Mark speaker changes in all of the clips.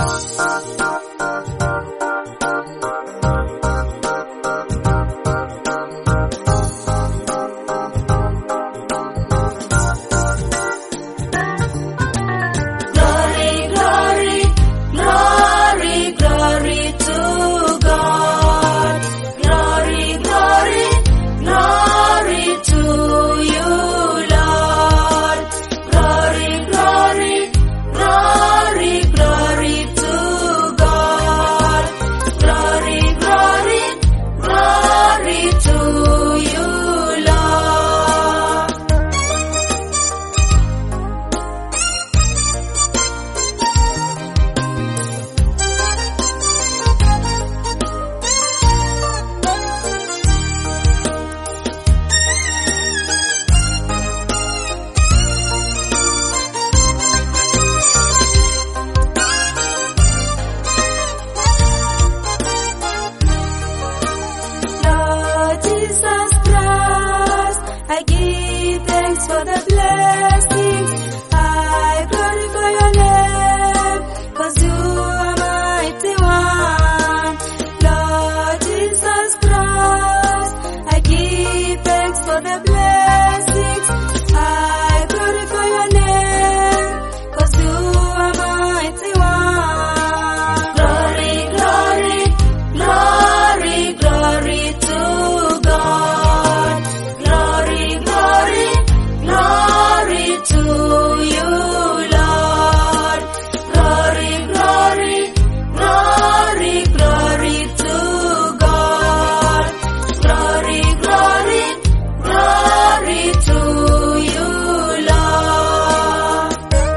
Speaker 1: For the blessings, I glorify your name, 'cause you are mighty one. Lord Jesus Christ, I give thanks for the blessings, I glorify your name, 'cause you are mighty one. Glory, glory, glory, glory to God. Glory, glory, glory to you, Lord. Glory, glory, glory, glory to God. Glory, glory, glory to you, Lord.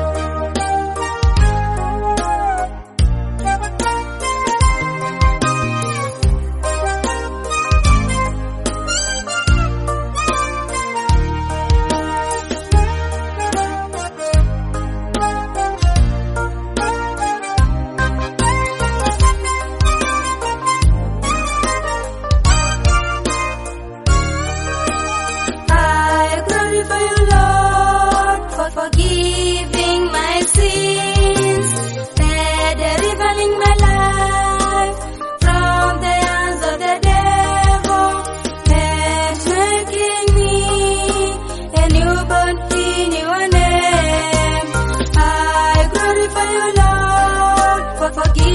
Speaker 1: I glorify you, Lord, for forgiving my sins and delivering my life from the hands of the devil and making me a newborn in your name. I glorify you, Lord, for forgiving